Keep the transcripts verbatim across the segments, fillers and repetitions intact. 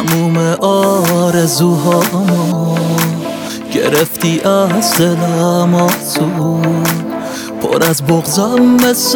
تموم آرزوهامو گرفتی از دلم آسون، پر از بغضم مثل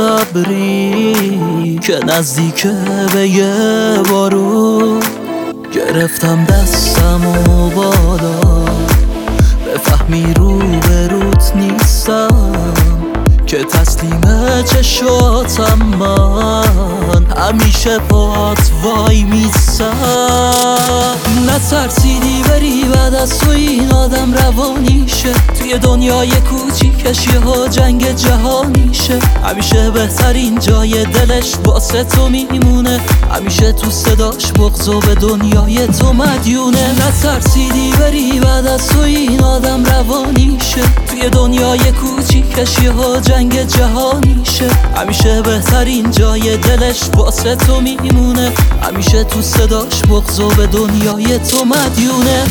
ابری که نزدیکه به یه بارون. گرفتم دستمو بالا بفهمی رو به روت نیستم، که تسلیم چشاتم من همیشه پات وای میستم. نترسیدی بری بعد از تو این آدم روانیشه، توی دنیای کوچیکش یه ها جنگ جهانیشه. همیشه بهترین جای دلش واسه تو میمونه، همیشه تو صداش بغض و به دنیای تو مدیونه. نترسیدی بری بعد از تو این آدم روانیشه، توی دنیای کوچیکش یه ها جنگ جهانیشه. همیشه بهترین جای دلش واسه تو میمونه، همیشه تو صداش بغض و به دنیای تو مدیونه.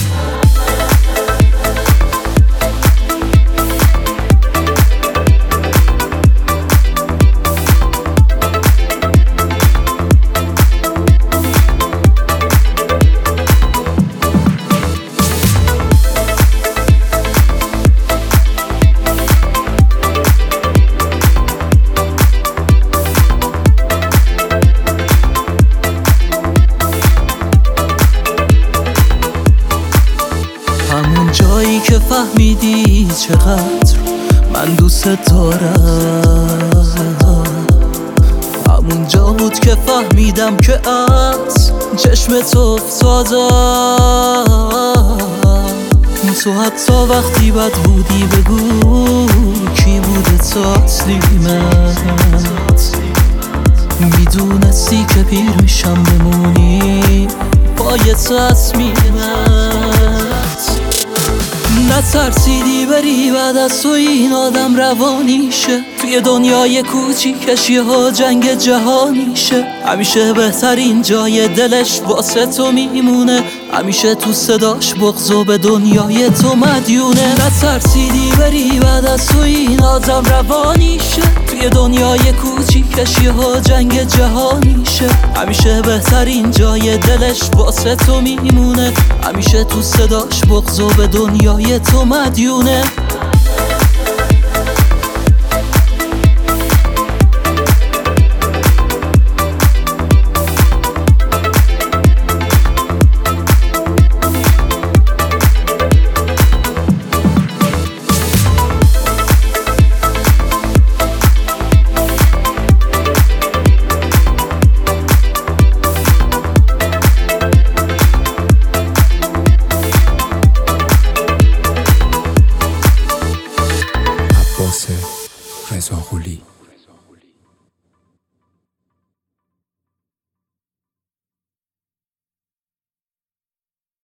همون جایی که فهمیدی چقدر من دوست دارم، همون جا بود که فهمیدم که از چشم تو افتادم. تو حتی وقتی بد بودی بگو کی بوده تسلیمت، میدونستی که پیر میشم بمونی پای تصمیمت. نترسیدی بری بعد از تو این آدم روانیشه، توی دنیای کوچیکش یه ها جنگ جهانیشه. همیشه بهترین جای دلش واسه تو میمونه، همیشه تو صداش بغض و به دنیای تو مدیونه. نترسیدی بری بعد از تو این آدم روانیشه، توی دنیای کوچیکش یه ها جنگ جهانیشه. همیشه بهترین جای دلش واسه تو میمونه، همیشه تو صداش بغض و به دنیای تو مدیونه. رضا قلی